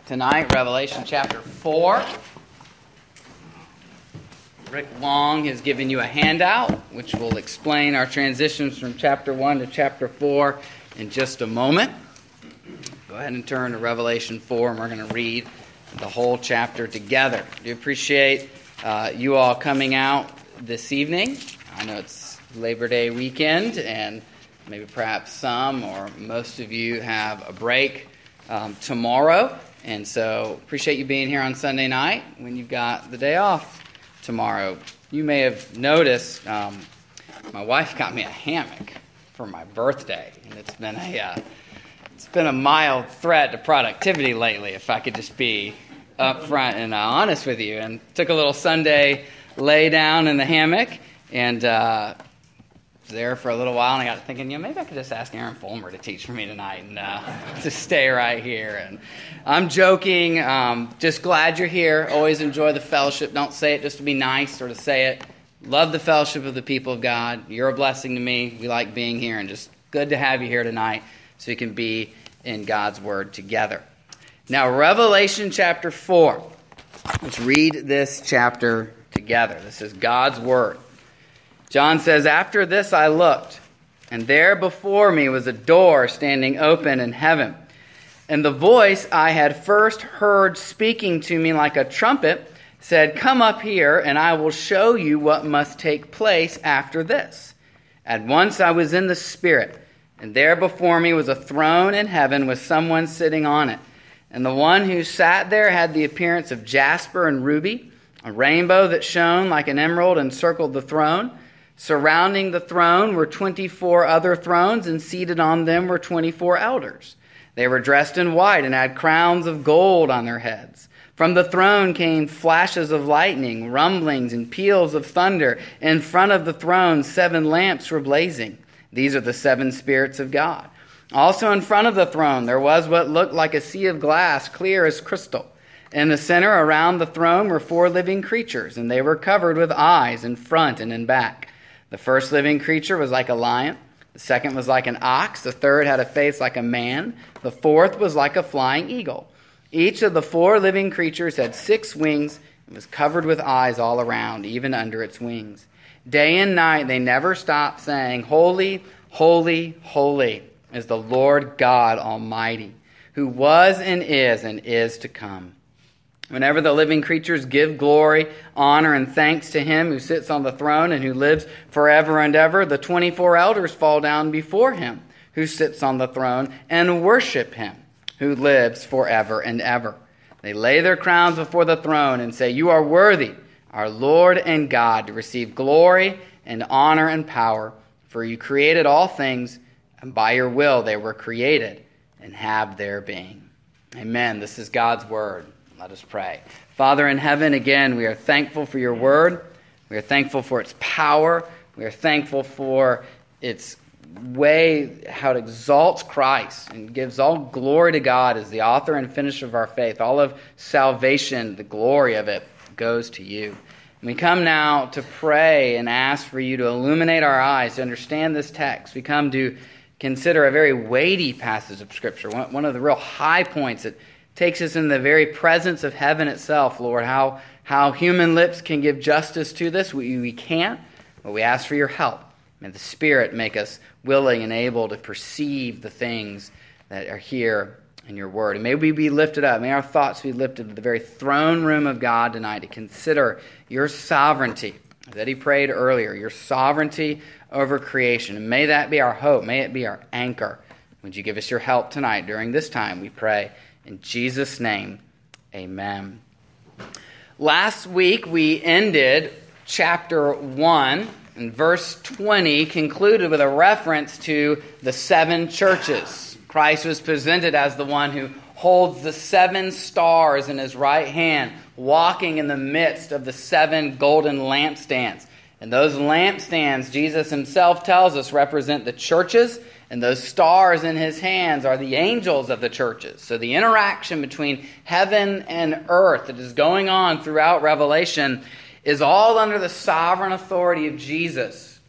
tonight, Revelation chapter 4. Rick Long has given you a handout, which will explain our transitions from chapter 1 to chapter 4 in just a moment. Go ahead and turn to Revelation 4, and we're going to read the whole chapter together. I do appreciate you all coming out this evening. I know it's Labor Day weekend, and maybe perhaps some or most of you have a break tomorrow. And so appreciate you being here on Sunday night when you've got the day off tomorrow. You may have noticed my wife got me a hammock for my birthday, and it's been a mild threat to productivity lately, if I could just be upfront and honest with you. And took a little Sunday lay down in the hammock, and was there for a little while, and I got thinking, maybe I could just ask Aaron Fulmer to teach for me tonight and just stay right here. And I'm joking. Just glad you're here. Always enjoy the fellowship. Don't say it just to be nice or to say it. Love the fellowship of the people of God. You're a blessing to me. We like being here, and just good to have you here tonight so we can be in God's Word together. Now, Revelation chapter 4. Let's read this chapter together. This is God's Word. John says, "After this I looked, and there before me was a door standing open in heaven. And the voice I had first heard speaking to me like a trumpet said, 'Come up here, and I will show you what must take place after this.' At once I was in the Spirit, and there before me was a throne in heaven with someone sitting on it. And the one who sat there had the appearance of jasper and ruby. A rainbow that shone like an emerald encircled the throne. Surrounding the throne were 24 other thrones, and seated on them were 24 elders. They were dressed in white and had crowns of gold on their heads. From the throne came flashes of lightning, rumblings, and peals of thunder. In front of the throne 7 lamps were blazing. These are the 7 spirits of God. Also in front of the throne there was what looked like a sea of glass, clear as crystal. In the center around the throne were 4 living creatures, and they were covered with eyes in front and in back. The first living creature was like a lion. The second was like an ox. The third had a face like a man. The fourth was like a flying eagle. Each of the 4 living creatures had 6 wings and was covered with eyes all around, even under its wings. Day and night they never stopped saying, 'Holy, holy, holy is the Lord God Almighty, who was and is to come.' Whenever the living creatures give glory, honor, and thanks to him who sits on the throne and who lives forever and ever, the 24 elders fall down before him who sits on the throne and worship him who lives forever and ever. They lay their crowns before the throne and say, 'You are worthy, our Lord and God, to receive glory and honor and power, for you created all things, and by your will they were created and have their being.'" Amen. This is God's Word. Let us pray. Father in heaven, again, we are thankful for your word. We are thankful for its power. We are thankful for its way, how it exalts Christ and gives all glory to God as the author and finisher of our faith. All of salvation, the glory of it, goes to you. And we come now to pray and ask for you to illuminate our eyes to understand this text. We come to consider a very weighty passage of Scripture, one of the real high points that takes us in the very presence of heaven itself, Lord. How human lips can give justice to this, we can't, but we ask for your help. May the Spirit make us willing and able to perceive the things that are here in your word. And may we be lifted up. May our thoughts be lifted to the very throne room of God tonight to consider your sovereignty, as Eddie prayed earlier, your sovereignty over creation. And may that be our hope. May it be our anchor. Would you give us your help tonight during this time, we pray. In Jesus' name, amen. Last week we ended chapter 1, and verse 20 concluded with a reference to the 7 churches. Christ was presented as the one who holds the 7 stars in his right hand, walking in the midst of the 7 golden lampstands. And those lampstands, Jesus himself tells us, represent the churches, and those stars in his hands are the angels of the churches. So the interaction between heaven and earth that is going on throughout Revelation is all under the sovereign authority of Jesus,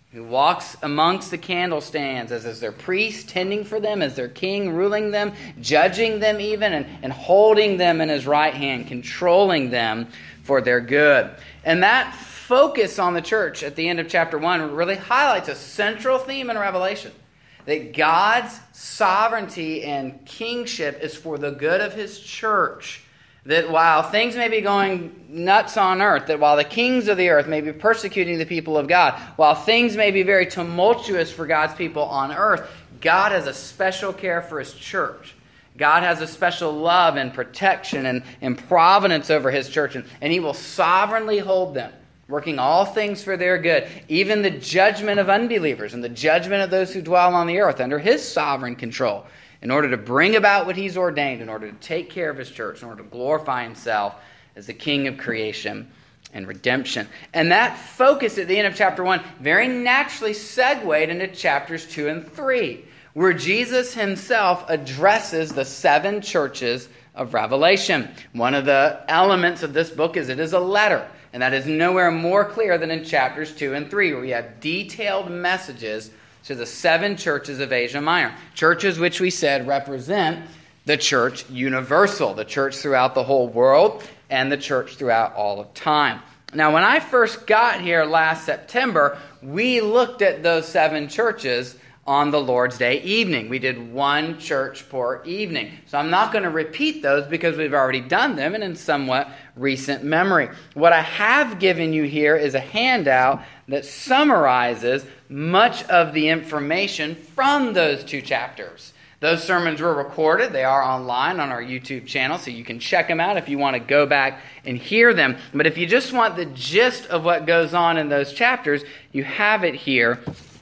who walks amongst the candlestands as their priest, tending for them, as their king, ruling them, judging them even, and holding them in his right hand, controlling them for their good. And that focus on the church at the end of chapter 1 really highlights a central theme in Revelation, that God's sovereignty and kingship is for the good of his church. That while things may be going nuts on earth, that while the kings of the earth may be persecuting the people of God, while things may be very tumultuous for God's people on earth, God has a special care for his church. God has a special love and protection and providence over his church, and he will sovereignly hold them, working all things for their good, even the judgment of unbelievers and the judgment of those who dwell on the earth under his sovereign control, in order to bring about what he's ordained, in order to take care of his church, in order to glorify himself as the King of creation and redemption. And that focus at the end of chapter 1 very naturally segued into chapters 2 and 3, where Jesus himself addresses the 7 churches of Revelation. One of the elements of this book is it is a letter, and that is nowhere more clear than in chapters 2 and 3, where we have detailed messages to the 7 churches of Asia Minor. Churches which we said represent the church universal, the church throughout the whole world, and the church throughout all of time. Now, when I first got here last September, we looked at those 7 churches on the Lord's Day evening. We did one church per evening. So I'm not going to repeat those because we've already done them and in somewhat recent memory. What I have given you here is a handout that summarizes much of the information from those 2 chapters. Those sermons were recorded. They are online on our YouTube channel, so you can check them out if you want to go back and hear them. But if you just want the gist of what goes on in those chapters, you have it here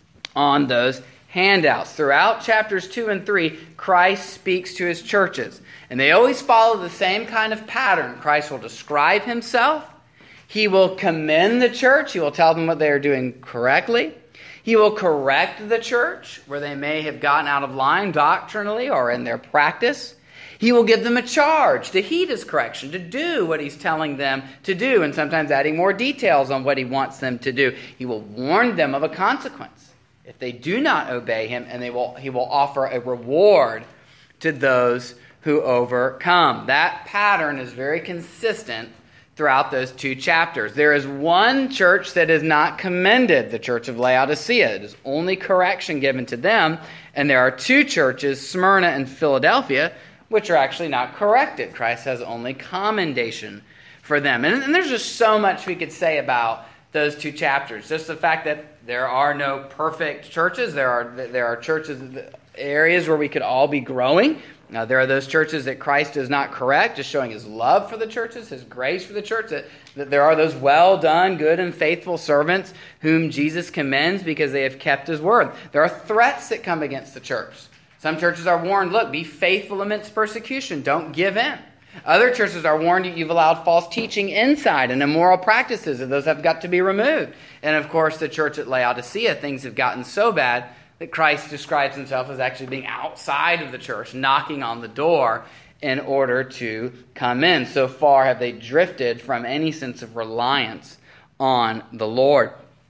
on those handouts. Throughout chapters 2 and 3, Christ speaks to his churches. And they always follow the same kind of pattern. Christ will describe himself. He will commend the church. He will tell them what they are doing correctly. He will correct the church where they may have gotten out of line doctrinally or in their practice. He will give them a charge to heed his correction, to do what he's telling them to do, and sometimes adding more details on what he wants them to do. He will warn them of a consequence if they do not obey him, and he will offer a reward to those who overcome. That pattern is very consistent throughout those 2 chapters. There is one church that is not commended, the church of Laodicea. It is only correction given to them. And there are 2 churches, Smyrna and Philadelphia, which are actually not corrected. Christ has only commendation for them. And there's just so much we could say about those 2 chapters. Just the fact that there are no perfect churches. There are churches, areas where we could all be growing. Now, there are those churches that Christ does not correct, just showing his love for the churches, his grace for the church, that there are those well-done, good and faithful servants whom Jesus commends because they have kept his word. There are threats that come against the church. Some churches are warned, look, be faithful amidst persecution. Don't give in. Other churches are warned you've allowed false teaching inside and immoral practices, and those have got to be removed. And of course, the church at Laodicea, things have gotten so bad that Christ describes himself as actually being outside of the church, knocking on the door in order to come in. So far have they drifted from any sense of reliance on the Lord.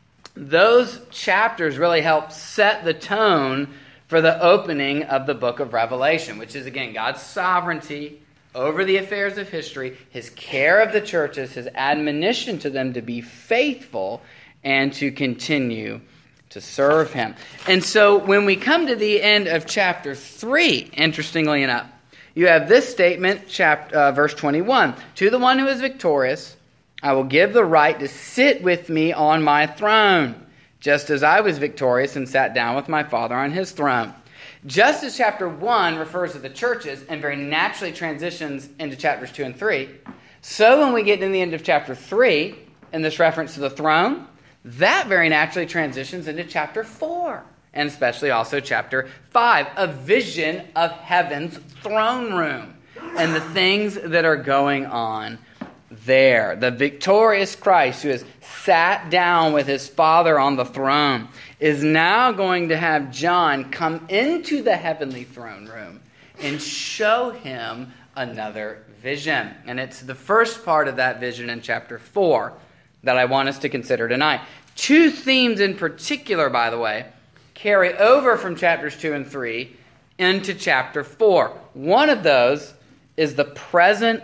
Those chapters really help set the tone for the opening of the book of Revelation, which is, again, God's sovereignty over the affairs of history, his care of the churches, his admonition to them to be faithful and to continue to serve him. And so when we come to the end of chapter 3, interestingly enough, you have this statement, verse 21. To the one who is victorious, I will give the right to sit with me on my throne, just as I was victorious and sat down with my Father on his throne. Just as chapter 1 refers to the churches and very naturally transitions into chapters 2 and 3, so when we get to the end of chapter 3, in this reference to the throne, that very naturally transitions into chapter 4, and especially also chapter 5, a vision of heaven's throne room and the things that are going on there. The victorious Christ who has sat down with his Father on the throne is now going to have John come into the heavenly throne room and show him another vision. And it's the first part of that vision in chapter 4 that I want us to consider tonight. Two themes in particular, by the way, carry over from chapters 2 and 3 into chapter 4. One of those is the present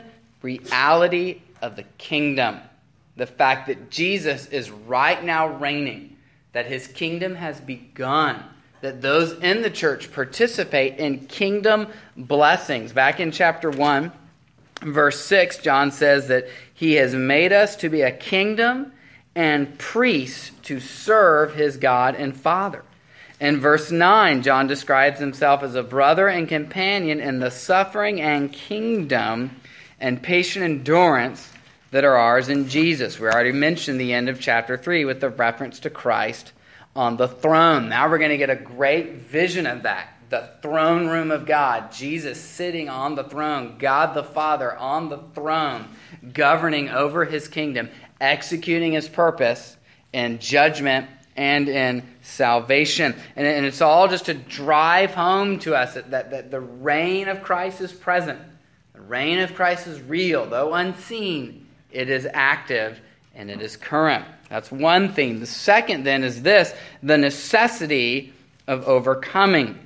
reality of the kingdom. The fact that Jesus is right now reigning, that his kingdom has begun, that those in the church participate in kingdom blessings. Back in chapter 1, verse 6, John says that he has made us to be a kingdom and priests to serve his God and Father. In verse 9, John describes himself as a brother and companion in the suffering and kingdom and patient endurance that are ours in Jesus. We already mentioned the end of chapter 3 with the reference to Christ on the throne. Now we're going to get a great vision of that. The throne room of God, Jesus sitting on the throne, God the Father on the throne, governing over his kingdom, executing his purpose in judgment and in salvation. And it's all just to drive home to us that the reign of Christ is present. The reign of Christ is real. Though unseen, it is active and it is current. That's one theme. The second then is this, the necessity of overcoming.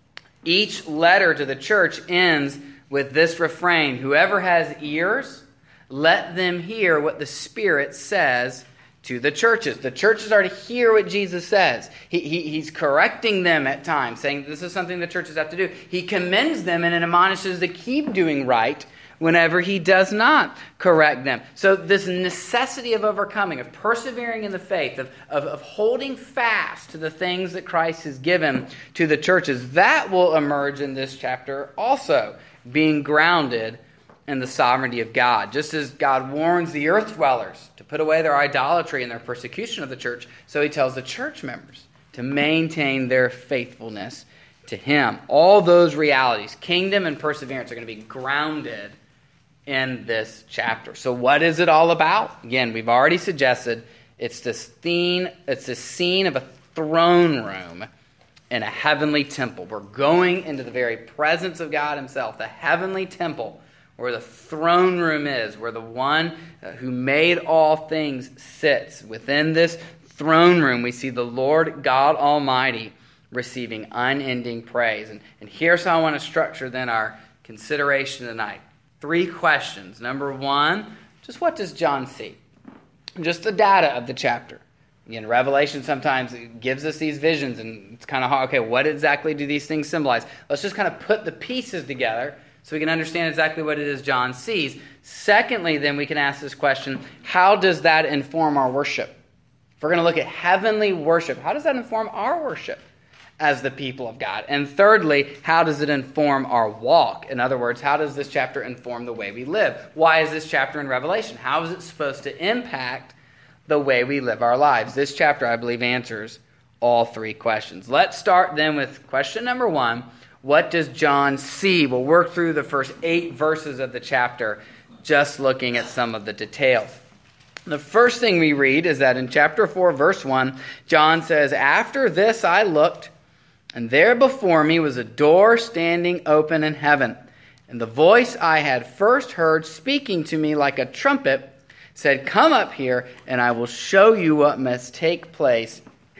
Each letter to the church ends with this refrain, whoever has ears, let them hear what the Spirit says to the churches. The churches are to hear what Jesus says. He's correcting them at times, saying this is something the churches have to do. He commends them and admonishes to keep doing right whenever he does not correct them. So this necessity of overcoming, of persevering in the faith, of holding fast to the things that Christ has given to the churches, that will emerge in this chapter also, being grounded in the sovereignty of God. Just as God warns the earth dwellers to put away their idolatry and their persecution of the church, so he tells the church members to maintain their faithfulness to him. All those realities, kingdom and perseverance, are going to be grounded in this chapter. So what is it all about? Again, we've already suggested it's this scene of a throne room in a heavenly temple. We're going into the very presence of God himself, the heavenly temple, where the throne room is, where the one who made all things sits. Within this throne room, we see the Lord God Almighty receiving unending praise. And here's how I want to structure then our consideration tonight. 3 questions. Number 1, just what does John see? Just the data of the chapter. Again, Revelation sometimes gives us these visions, and it's kind of hard. Okay, what exactly do these things symbolize? Let's just kind of put the pieces together so we can understand exactly what it is John sees. Secondly, then we can ask this question, how does that inform our worship? If we're going to look at heavenly worship, how does that inform our worship as the people of God? And thirdly, how does it inform our walk? In other words, how does this chapter inform the way we live? Why is this chapter in Revelation? How is it supposed to impact the way we live our lives? This chapter, I believe, answers all 3 questions. Let's start then with question number 1. What does John see? We'll work through the first 8 verses of the chapter, just looking at some of the details. The first thing we read is that in chapter 4, verse 1, John says, "After this I looked, and there before me was a door standing open in heaven. And the voice I had first heard speaking to me like a trumpet said, 'Come up here, and I will show you what must take place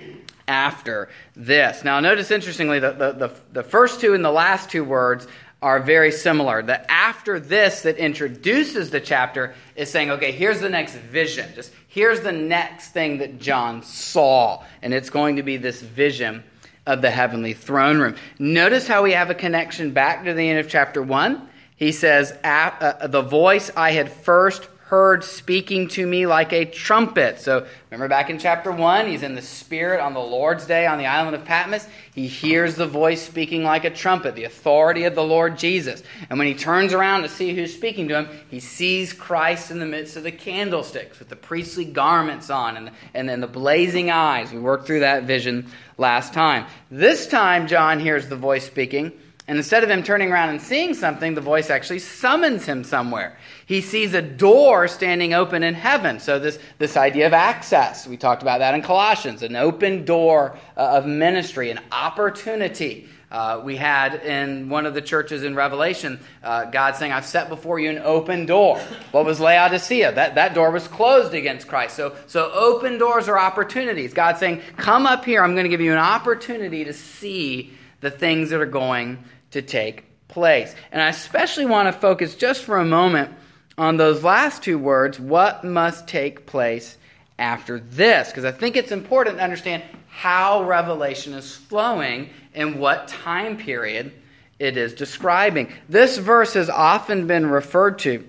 after this.'" Now notice, interestingly, the first 2 and the last 2 words are very similar. The "after this" that introduces the chapter is saying, okay, here's the next vision. Just here's the next thing that John saw. And it's going to be this vision of the heavenly throne room. Notice how we have a connection back to the end of chapter 1. He says, the voice I had first heard speaking to me like a trumpet. So remember back in chapter 1, he's in the Spirit on the Lord's Day on the island of Patmos. He hears the voice speaking like a trumpet, the authority of the Lord Jesus. And when he turns around to see who's speaking to him, he sees Christ in the midst of the candlesticks with the priestly garments on and then the blazing eyes. We worked through that vision last time. This time, John hears the voice speaking, and instead of him turning around and seeing something, the voice actually summons him somewhere. He sees a door standing open in heaven. So this idea of access, we talked about that in Colossians, an open door of ministry, an opportunity We had in one of the churches in Revelation, God saying, I've set before you an open door. What was Laodicea? That door was closed against Christ. So open doors are opportunities. God saying, come up here. I'm going to give you an opportunity to see the things that are going to take place. And I especially want to focus just for a moment on those last two words, what must take place after this, because I think it's important to understand how Revelation is flowing and what time period it is describing. This verse has often been referred to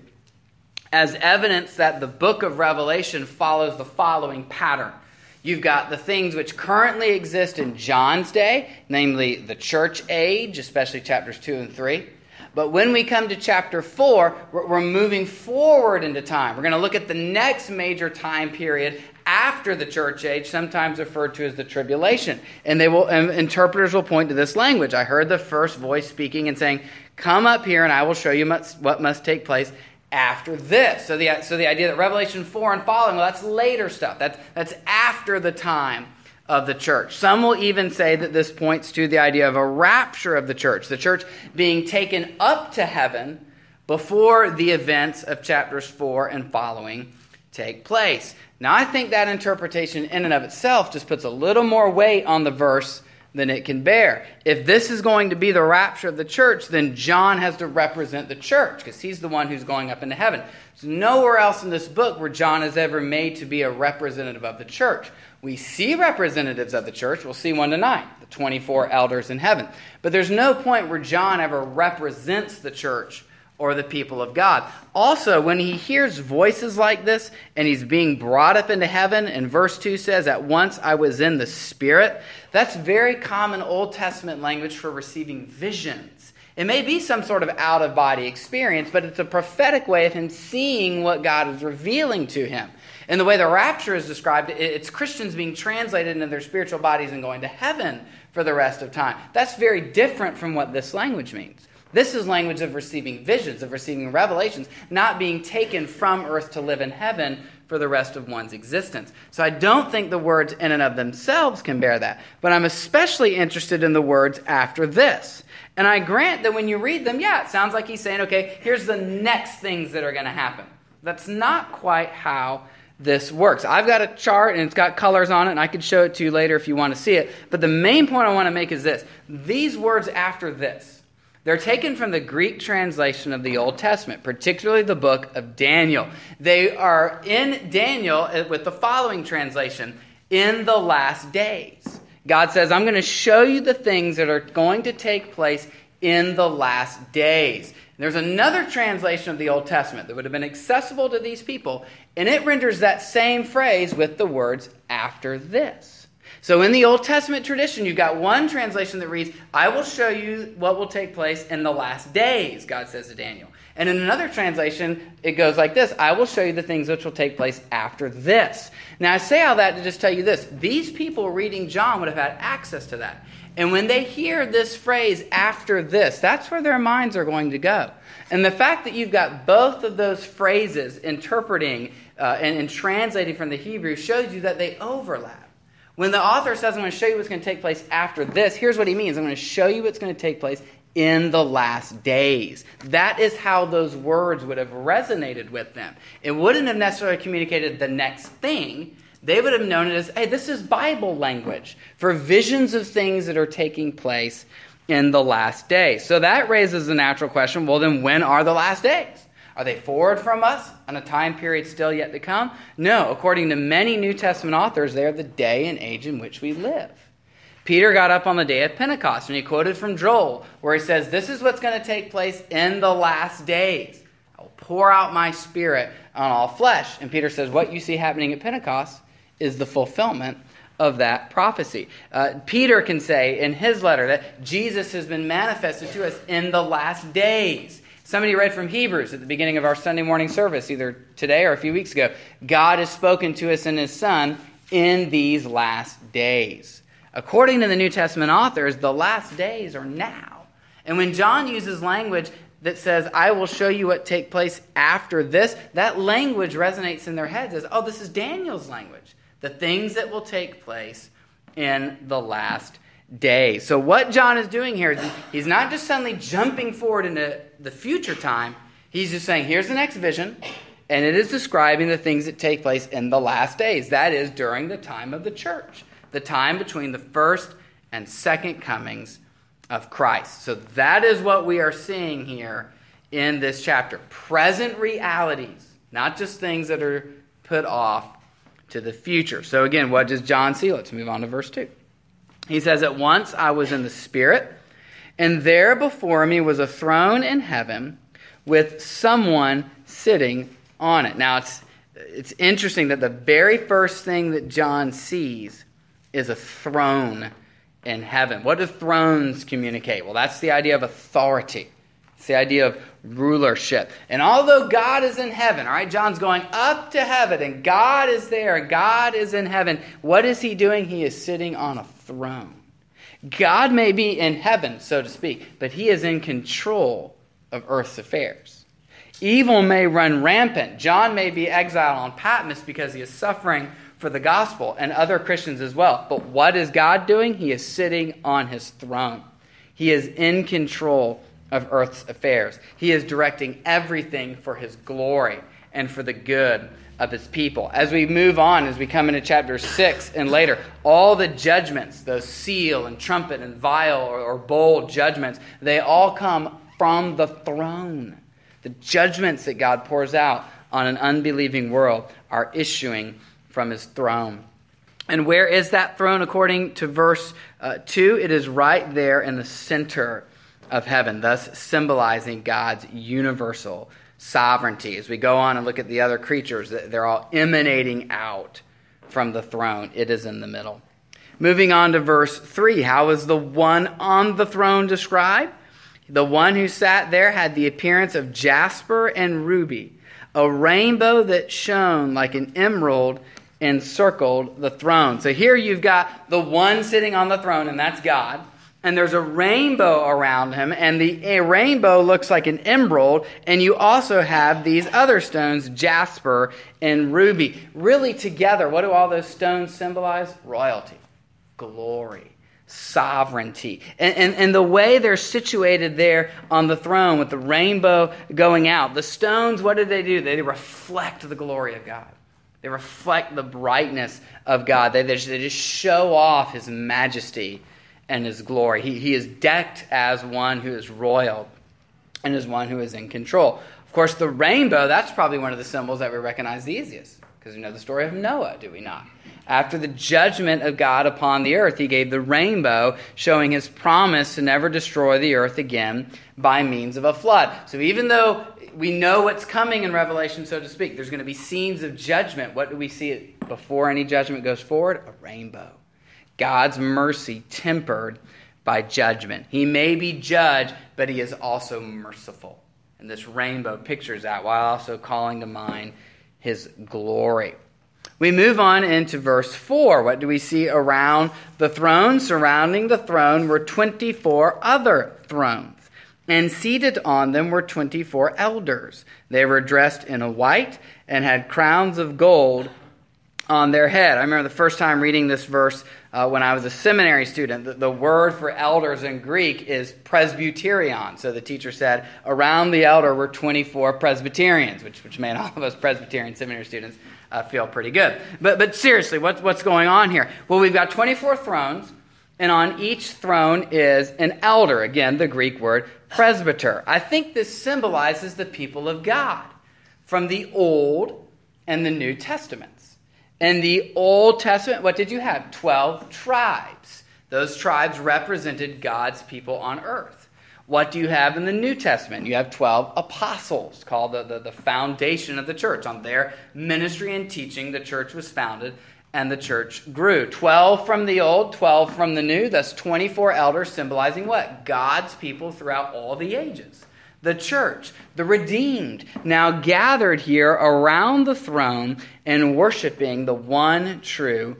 as evidence that the book of Revelation follows the following pattern. You've got the things which currently exist in John's day, namely the church age, especially chapters 2 and 3. But when we come to chapter 4, we're moving forward into time. We're going to look at the next major time period after the church age, sometimes referred to as the tribulation. And interpreters will point to this language. I heard the first voice speaking and saying, come up here and I will show you what must take place after this. So the idea that Revelation 4 and following, well, that's later stuff. That's after the time of the church. Some will even say that this points to the idea of a rapture of the church being taken up to heaven before the events of chapters 4 and following take place. Now, I think that interpretation in and of itself just puts a little more weight on the verse than it can bear. If this is going to be the rapture of the church, then John has to represent the church because he's the one who's going up into heaven. There's nowhere else in this book where John is ever made to be a representative of the church. We see representatives of the church. We'll see one tonight, the 24 elders in heaven. But there's no point where John ever represents the church or the people of God. Also, when he hears voices like this and he's being brought up into heaven, and verse 2 says, at once I was in the Spirit, that's very common Old Testament language for receiving visions. It may be some sort of out-of-body experience, but it's a prophetic way of him seeing what God is revealing to him. And the way the rapture is described, it's Christians being translated into their spiritual bodies and going to heaven for the rest of time. That's very different from what this language means. This is language of receiving visions, of receiving revelations, not being taken from earth to live in heaven for the rest of one's existence. So I don't think the words in and of themselves can bear that. But I'm especially interested in the words after this. And I grant that when you read them, yeah, it sounds like he's saying, okay, here's the next things that are going to happen. That's not quite how this works. I've got a chart and it's got colors on it, and I could show it to you later if you want to see it. But the main point I want to make is this. These words after this, they're taken from the Greek translation of the Old Testament, particularly the book of Daniel. They are in Daniel with the following translation, in the last days. God says, I'm going to show you the things that are going to take place in the last days. There's another translation of the Old Testament that would have been accessible to these people, and it renders that same phrase with the words after this. So in the Old Testament tradition, you've got one translation that reads, I will show you what will take place in the last days, God says to Daniel. And in another translation, it goes like this, I will show you the things which will take place after this. Now, I say all that to just tell you this. These people reading John would have had access to that. And when they hear this phrase, after this, that's where their minds are going to go. And the fact that you've got both of those phrases interpreting and translating from the Hebrew shows you that they overlap. When the author says, I'm going to show you what's going to take place after this, here's what he means. I'm going to show you what's going to take place in the last days. That is how those words would have resonated with them. It wouldn't have necessarily communicated the next thing. They would have known it as, hey, this is Bible language for visions of things that are taking place in the last days. So that raises the natural question, well, then when are the last days? Are they forward from us on a time period still yet to come? No, according to many New Testament authors, they are the day and age in which we live. Peter got up on the day of Pentecost, and he quoted from Joel, where he says, this is what's going to take place in the last days. I will pour out my Spirit on all flesh. And Peter says, what you see happening at Pentecost is the fulfillment of that prophecy. Peter can say in his letter that Jesus has been manifested to us in the last days. Somebody read from Hebrews at the beginning of our Sunday morning service, either today or a few weeks ago. God has spoken to us in His Son in these last days. According to the New Testament authors, the last days are now. And when John uses language that says, I will show you what take place after this, that language resonates in their heads as, oh, this is Daniel's language. The things that will take place in the last days. So what John is doing here is he's not just suddenly jumping forward into the future time. He's just saying, here's the next vision, and it is describing the things that take place in the last days. That is, during the time of the church, the time between the first and second comings of Christ. So that is what we are seeing here in this chapter. Present realities, not just things that are put off to the future. So again, what does John see? Let's move on to verse 2. He says, "At once I was in the Spirit, and there before me was a throne in heaven with someone sitting on it." Now, it's interesting that the very first thing that John sees is a throne in heaven. What do thrones communicate? Well, that's the idea of authority. It's the idea of rulership. And although God is in heaven, all right, John's going up to heaven, and God is there, and God is in heaven. What is he doing? He is sitting on a throne. God may be in heaven, so to speak, but he is in control of earth's affairs. Evil may run rampant. John may be exiled on Patmos because he is suffering for the gospel, and other Christians as well. But what is God doing? He is sitting on his throne. He is in control of earth's affairs. He is directing everything for his glory and for the good of his people. As we move on, as we come into chapter 6 and later, all the judgments, those seal and trumpet and vial or bowl judgments, they all come from the throne. The judgments that God pours out on an unbelieving world are issuing from his throne. And where is that throne according to verse 2? It is right there in the center of heaven, thus symbolizing God's universal sovereignty. As we go on and look at the other creatures, they're all emanating out from the throne. It is in the middle. Moving on to verse 3, how is the one on the throne described? The one who sat there had the appearance of jasper and ruby. A rainbow that shone like an emerald encircled the throne. So here you've got the one sitting on the throne, and that's God. And there's a rainbow around him, and a rainbow looks like an emerald, and you also have these other stones, jasper and ruby. Really together, what do all those stones symbolize? Royalty, glory, sovereignty. And the way they're situated there on the throne with the rainbow going out, the stones, what do? They reflect the glory of God. They reflect the brightness of God. They just show off his majesty and his glory. He is decked as one who is royal and as one who is in control. Of course, the rainbow, that's probably one of the symbols that we recognize the easiest, because we know the story of Noah, do we not? After the judgment of God upon the earth, he gave the rainbow, showing his promise to never destroy the earth again by means of a flood. So even though we know what's coming in Revelation, so to speak, there's going to be scenes of judgment. What do we see before any judgment goes forward? A rainbow. God's mercy tempered by judgment. He may be judged, but he is also merciful. And this rainbow pictures that while also calling to mind his glory. We move on into verse 4. What do we see around the throne? Surrounding the throne were 24 other thrones, and seated on them were 24 elders. They were dressed in white and had crowns of gold on their head. I remember the first time reading this verse when I was a seminary student. The word for elders in Greek is presbyterion. So the teacher said, around the elder were 24 Presbyterians, which made all of us Presbyterian seminary students feel pretty good. But seriously, what's going on here? Well, we've got 24 thrones, and on each throne is an elder. Again, the Greek word presbyter. I think this symbolizes the people of God from the Old and the New Testaments. In the Old Testament, what did you have? 12 tribes. Those tribes represented God's people on earth. What do you have in the New Testament? You have 12 apostles, called the foundation of the church. On their ministry and teaching, the church was founded and the church grew. 12 from the Old, 12 from the New. Thus 24 elders symbolizing what? God's people throughout all the ages. The church, the redeemed, now gathered here around the throne and worshiping the one true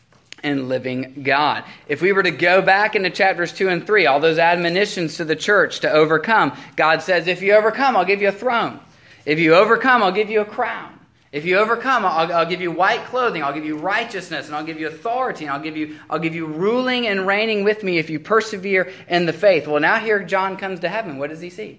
and living God. If we were to go back into chapters 2 and 3, all those admonitions to the church to overcome, God says, if you overcome, I'll give you a throne. If you overcome, I'll give you a crown. If you overcome, I'll give you white clothing, I'll give you righteousness, and I'll give you authority, and I'll give you ruling and reigning with me if you persevere in the faith. Well, now here John comes to heaven. What does he see?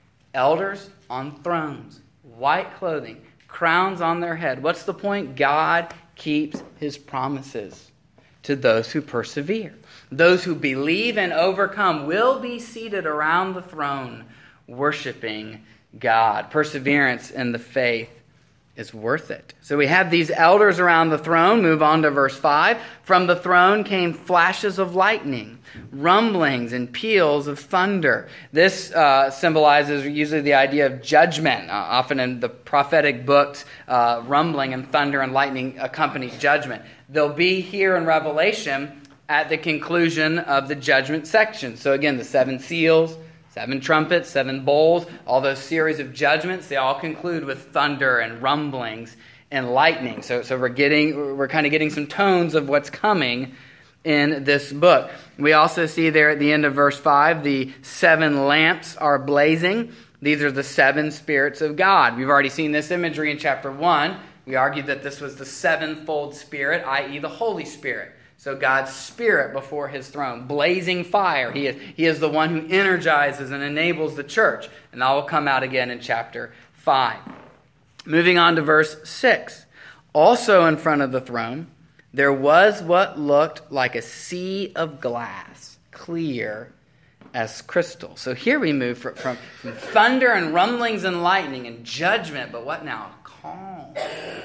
Elders on thrones, white clothing, crowns on their head. What's the point? God keeps his promises to those who persevere. Those who believe and overcome will be seated around the throne, worshiping God. Perseverance in the faith is worth it. So we have these elders around the throne. Move on to verse 5. From the throne came flashes of lightning, rumblings and peals of thunder. This symbolizes usually the idea of judgment. Often in the prophetic books, rumbling and thunder and lightning accompany judgment. They'll be here in Revelation at the conclusion of the judgment section. So again, the 7 seals, 7 trumpets, 7 bowls, all those series of judgments, they all conclude with thunder and rumblings and lightning. So we're kind of getting some tones of what's coming in this book. We also see there at the end of verse 5, the 7 lamps are blazing. These are the 7 spirits of God. We've already seen this imagery in chapter 1. We argued that this was the 7-fold Spirit, i.e. the Holy Spirit. So God's Spirit before his throne, blazing fire. He is the one who energizes and enables the church. And that will come out again in chapter 5. Moving on to verse 6. Also in front of the throne, there was what looked like a sea of glass, clear as crystal. So here we move from thunder and rumblings and lightning and judgment, but what now? Calm.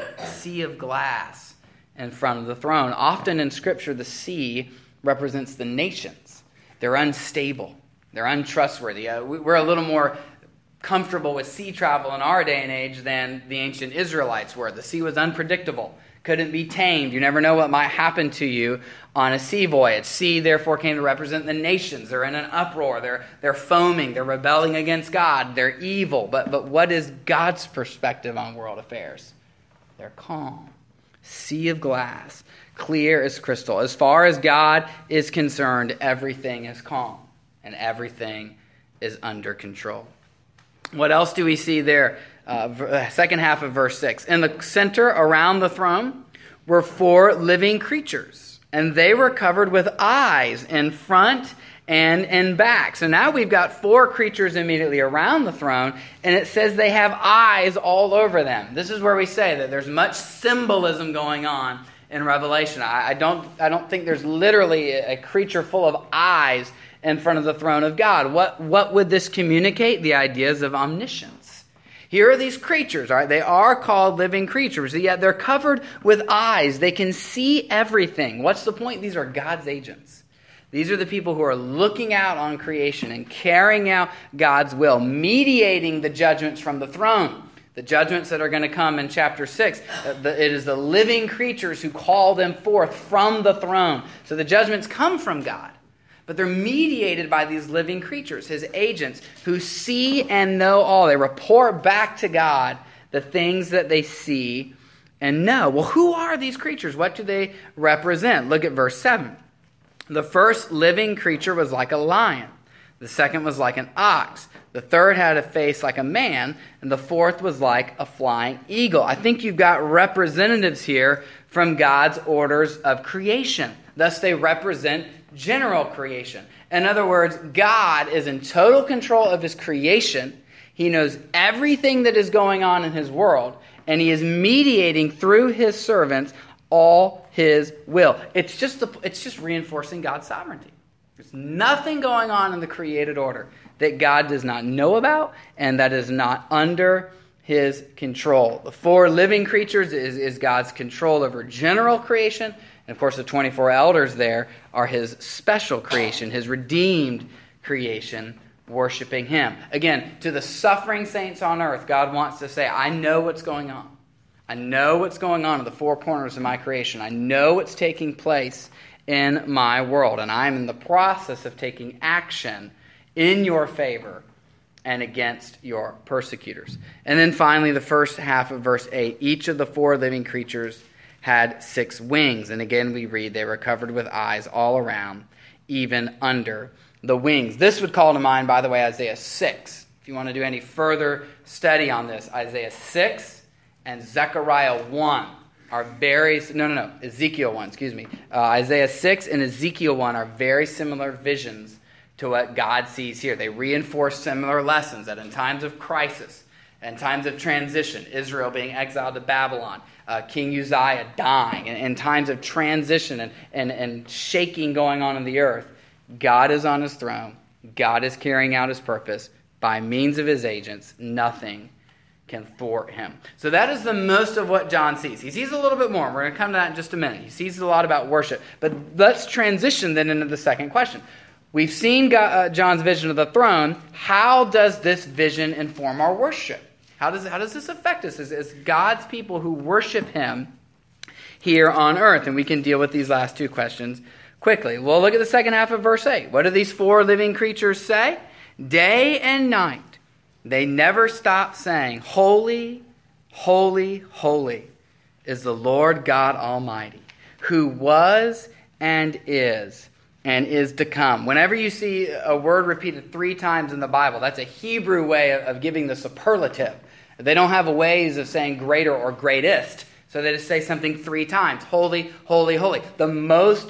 Sea of glass in front of the throne. Often in Scripture, the sea represents the nations. They're unstable. They're untrustworthy. We're a little more comfortable with sea travel in our day and age than the ancient Israelites were. The sea was unpredictable, couldn't be tamed. You never know what might happen to you on a sea voyage. Sea, therefore, came to represent the nations. They're in an uproar. They're foaming. They're rebelling against God. They're evil. But what is God's perspective on world affairs? They're calm. Sea of glass, clear as crystal. As far as God is concerned, everything is calm and everything is under control. What else do we see there? Second half of verse 6. In the center around the throne were 4 living creatures, and they were covered with eyes in front and in back. So now we've got 4 creatures immediately around the throne, and it says they have eyes all over them. This is where we say that there's much symbolism going on in Revelation. I don't think there's literally a creature full of eyes in front of the throne of God. What would this communicate? The ideas of omniscience. Here are these creatures, all right? They are called living creatures, yet they're covered with eyes. They can see everything. What's the point? These are God's agents. These are the people who are looking out on creation and carrying out God's will, mediating the judgments from the throne. The judgments that are going to come in chapter 6, it is the living creatures who call them forth from the throne. So the judgments come from God, but they're mediated by these living creatures, his agents, who see and know all. They report back to God the things that they see and know. Well, who are these creatures? What do they represent? Look at verse 7. The first living creature was like a lion. The second was like an ox. The third had a face like a man. And the fourth was like a flying eagle. I think you've got representatives here from God's orders of creation. Thus, they represent general creation. In other words, God is in total control of his creation. He knows everything that is going on in his world. And he is mediating through his servants all his will. It's just reinforcing God's sovereignty. There's nothing going on in the created order that God does not know about and that is not under his control. The 4 living creatures is God's control over general creation. And of course, the 24 elders there are his special creation, his redeemed creation, worshiping him. Again, to the suffering saints on earth, God wants to say, I know what's going on. I know what's going on in the 4 corners of my creation. I know what's taking place in my world. And I'm in the process of taking action in your favor and against your persecutors. And then finally, the first half of verse 8. Each of the 4 living creatures had 6 wings. And again, we read they were covered with eyes all around, even under the wings. This would call to mind, by the way, Isaiah 6. If you want to do any further study on this, Isaiah 6 and Zechariah 1 are very, Ezekiel 1, Isaiah 6 and Ezekiel 1 are very similar visions to what God sees here. They reinforce similar lessons that in times of crisis, in times of transition, Israel being exiled to Babylon, King Uzziah dying, and in times of transition and shaking going on in the earth, God is on his throne. God is carrying out his purpose by means of his agents. Nothing can thwart him. So that is the most of what John sees. He sees a little bit more. We're going to come to that in just a minute. He sees a lot about worship. But let's transition then into the second question. We've seen John's vision of the throne. How does this vision inform our worship? How does this affect us as God's people who worship him here on earth? And we can deal with these last two questions quickly. Well, look at the second half of verse 8. What do these four living creatures say? Day and night, they never stop saying, Holy, holy, holy is the Lord God Almighty, who was and is to come. Whenever you see a word repeated 3 times in the Bible, that's a Hebrew way of giving the superlative. They don't have ways of saying greater or greatest, so they just say something 3 times. Holy, holy, holy. The most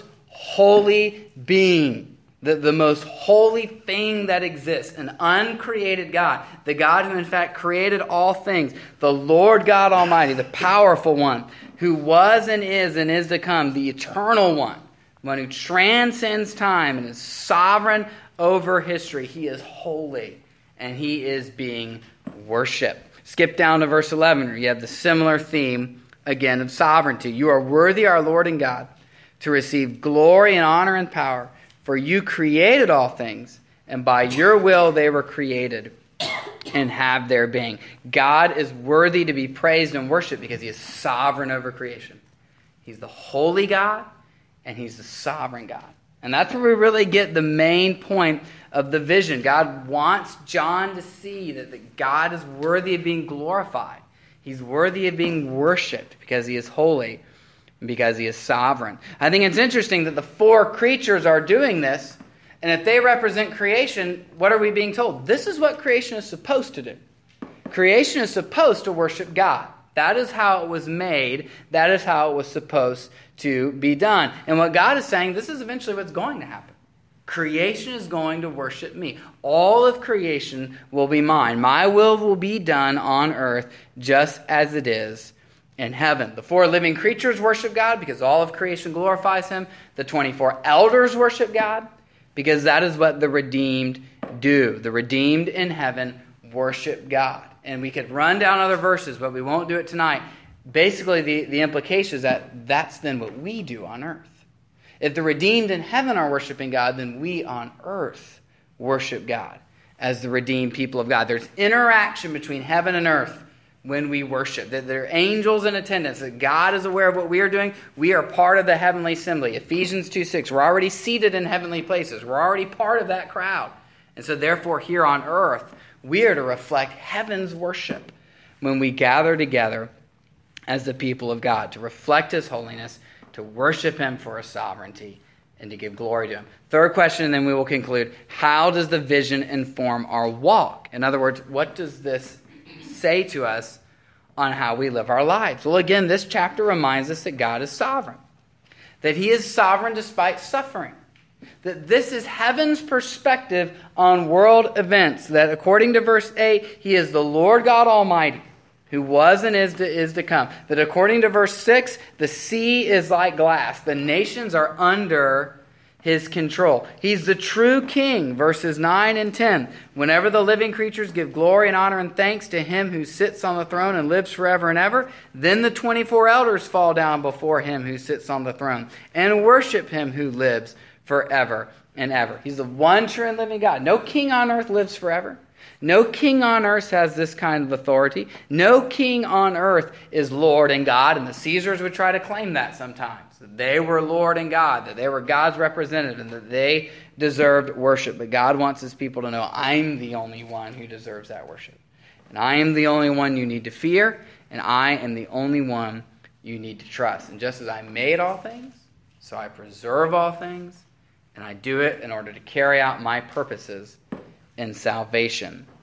holy being. The most holy thing that exists, an uncreated God, the God who in fact created all things, the Lord God Almighty, the powerful one, who was and is to come, the eternal one who transcends time and is sovereign over history. He is holy, and he is being worshipped. Skip down to verse 11, where you have the similar theme again of sovereignty. You are worthy, our Lord and God, to receive glory and honor and power. For you created all things, and by your will they were created and have their being. God is worthy to be praised and worshipped because he is sovereign over creation. He's the holy God, and he's the sovereign God. And that's where we really get the main point of the vision. God wants John to see that God is worthy of being glorified. He's worthy of being worshipped because he is holy. Because he is sovereign. I think it's interesting that the 4 creatures are doing this, and if they represent creation, what are we being told? This is what creation is supposed to do. Creation is supposed to worship God. That is how it was made. That is how it was supposed to be done. And what God is saying, this is eventually what's going to happen. Creation is going to worship me. All of creation will be mine. My will be done on earth just as it is in heaven. The 4 living creatures worship God because all of creation glorifies him. The 24 elders worship God because that is what the redeemed do. The redeemed in heaven worship God. And we could run down other verses, but we won't do it tonight. Basically, the implication is that that's then what we do on earth. If the redeemed in heaven are worshiping God, then we on earth worship God as the redeemed people of God. There's interaction between heaven and earth when we worship. That there are angels in attendance, that God is aware of what we are doing. We are part of the heavenly assembly. Ephesians 2:6, we're already seated in heavenly places. We're already part of that crowd. And so therefore here on earth, we are to reflect heaven's worship when we gather together as the people of God, to reflect his holiness, to worship him for his sovereignty, and to give glory to him. Third question, and then we will conclude. How does the vision inform our walk? In other words, what does this say to us on how we live our lives? Well, again, this chapter reminds us that God is sovereign. That he is sovereign despite suffering. That this is heaven's perspective on world events. That according to verse 8, he is the Lord God Almighty, who was and is to come. That according to verse 6, the sea is like glass. The nations are under his control. He's the true king, verses 9 and 10. Whenever the living creatures give glory and honor and thanks to him who sits on the throne and lives forever and ever, then the 24 elders fall down before him who sits on the throne and worship him who lives forever and ever. He's the one true and living God. No king on earth lives forever. No king on earth has this kind of authority. No king on earth is Lord and God, and the Caesars would try to claim that sometimes. That they were Lord and God, that they were God's representative, and that they deserved worship. But God wants his people to know, I'm the only one who deserves that worship. And I am the only one you need to fear, and I am the only one you need to trust. And just as I made all things, so I preserve all things, and I do it in order to carry out my purposes in salvation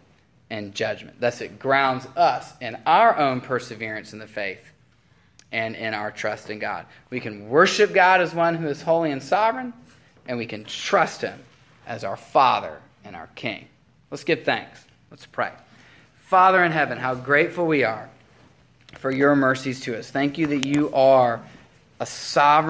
and judgment. Thus, it grounds us in our own perseverance in the faith and in our trust in God. We can worship God as one who is holy and sovereign, and we can trust him as our Father and our King. Let's give thanks. Let's pray. Father in heaven, how grateful we are for your mercies to us. Thank you that you are a sovereign